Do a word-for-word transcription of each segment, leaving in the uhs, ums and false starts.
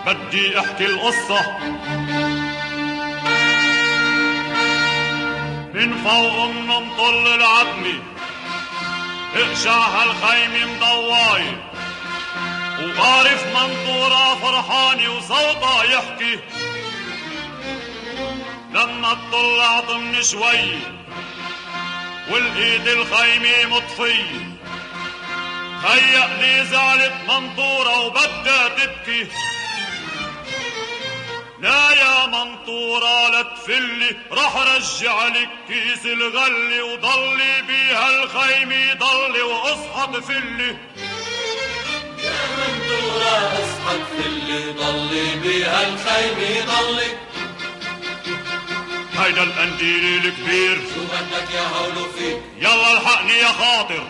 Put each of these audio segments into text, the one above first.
بدي احكي القصة من فوق مطل العتمة، اقشع هالخيمة مضواي وقارف منطورة فرحانة وصوتها يحكي. لما اطلعت من شوي والايد الخيمة مطفية، هيأ لي زعلت منطورة وبدها تبكي. لا يا منطورة لا تفلي، رح رجع لك كيس الغلي وضلي بيها الخيمة ضلي واصحى تفلي. يا منطورة اصحى تفلي ضلي بيها الخيمة ضلي. هيدا القنديل الكبير شو بدك يا هولو فيك؟ يلا الحقني يا خاطر.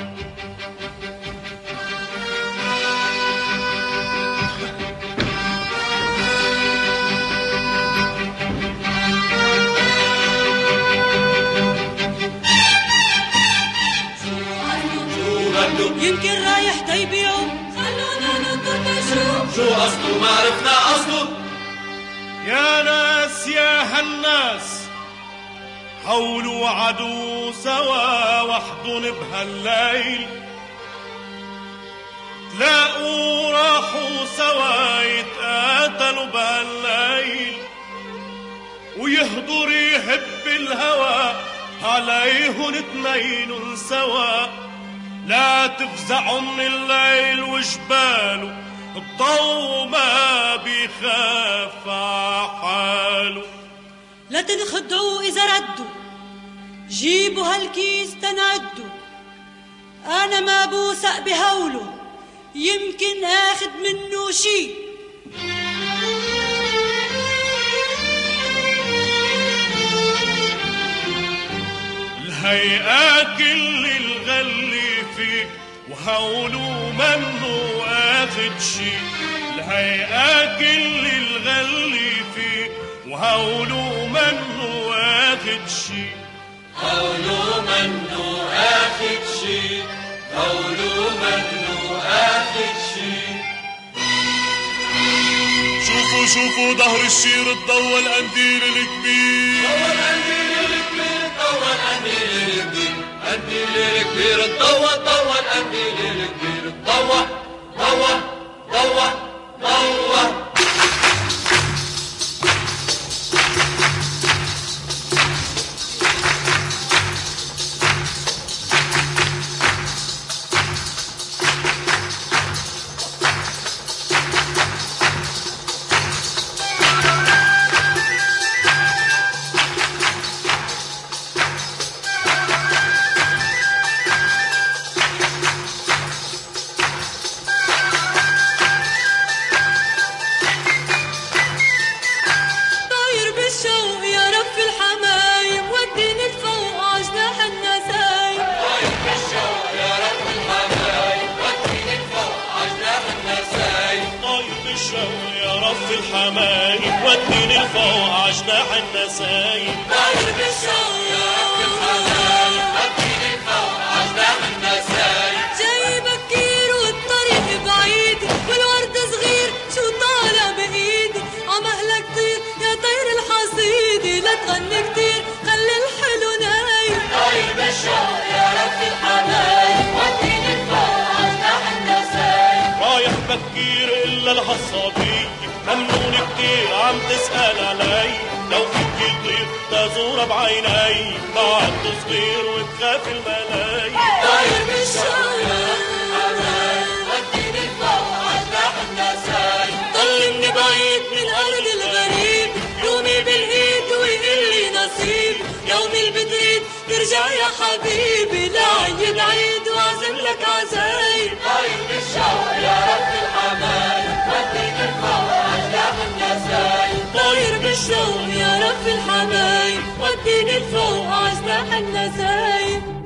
يمكن رايح تيبيعه، خلونا ننظر نشوف شو قصده ما عرفنا قصده. يا ناس يا هالناس حولوا عدو سوا وحدن بهالليل، تلاقوا راحوا سوا يتقاتلوا بهالليل ويهدر يهب الهوى عليهن اتنين سوا. لا تفزعوا من الليل وجباله الضو ما بيخاف عحاله. لا تنخدعوا إذا ردوا، جيبوا هالكيس تنعدوا. أنا ما بوثق بهوله، يمكن آخد منه شي. الهيئة كل الغلي فيك وهولو منه آخد شي. الهيئة كل الغلي فيك وهولو منه آخد شي. هولو منه آخد شي، هولو منه آخد شي. شوفوا شوفوا ظهر الشير الضوى القنديل الكبير، ضوى القنديل الكبير، ضوى القنديل الكبير، القنديل الكبير الضوى، ضوى القنديل الكبير الضوى، ضوى ضوى ضوى. الحمايم وديني لفوق عجناح النسايم. طاير بالشوق يا رب الحمايم وديني لفوق عجناح النسايم. جاي بكير والطريق بعيد والورد صغير شو طالع بإيدي. عمقلك طير يا طير الحصيدي، لا تغني كتير خلي الحلو نايم. طاير بالشوق يا رب الحمايم وديني لفوق عجناح النسايم. رايح بكير إلا العصابية ممنون كتير عم تسأل علي. لو فيك يطير تزور بعيني بعد صغير وتخاف الملاي. طاير بالشوق يا رب الحمايم وديني لفوق عجناح النسايم. طلني بعيد من أرض الغريب، يومي بالإيد ويقلي نصيب. يومي البتريد ترجع يا حبيبي، لا عيد عيد وعزم لك عزايم. طاير بالشوق يا رب الحمايم وديني لفوق عجناح النسايم. طاير بالشوق يا رب الحمايم وديني لفوق عجناح النسايم.